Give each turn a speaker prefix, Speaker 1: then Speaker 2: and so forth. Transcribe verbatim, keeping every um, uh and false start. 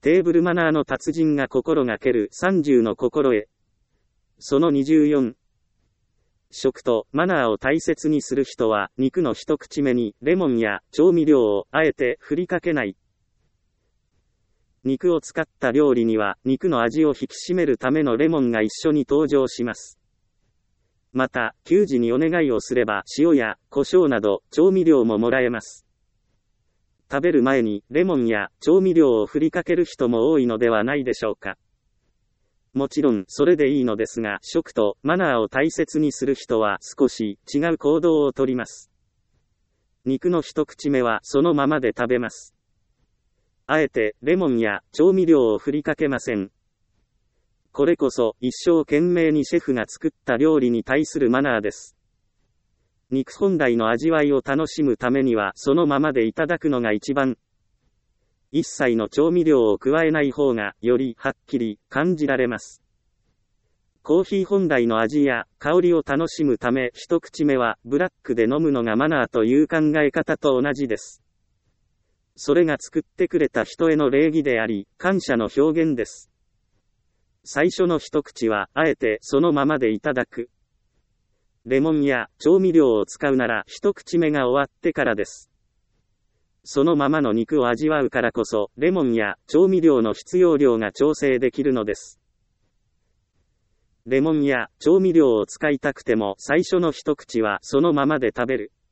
Speaker 1: テーブルマナーの達人が心がけるさんじゅうの心得。そのにじゅうよん。食とマナーを大切にする人は、肉の一口目にレモンや調味料をあえて振りかけない。肉を使った料理には、肉の味を引き締めるためのレモンが一緒に登場します。また、給仕にお願いをすれば塩や胡椒など調味料ももらえます。食べる前にレモンや調味料を振りかける人も多いのではないでしょうか。もちろんそれでいいのですが、食とマナーを大切にする人は少し違う行動をとります。肉の一口目はそのままで食べます。あえてレモンや調味料を振りかけません。これこそ一生懸命にシェフが作った料理に対するマナーです。肉本来の味わいを楽しむためにはそのままでいただくのが一番。一切の調味料を加えない方がよりはっきり感じられます。コーヒー本来の味や香りを楽しむため一口目はブラックで飲むのがマナーという考え方と同じです。それが作ってくれた人への礼儀であり、感謝の表現です。最初の一口はあえてそのままでいただく。レモンや調味料を使うなら一口目が終わってからです。そのままの肉を味わうからこそ、レモンや調味料の必要量が調整できるのです。レモンや調味料を使いたくても最初の一口はそのままで食べる。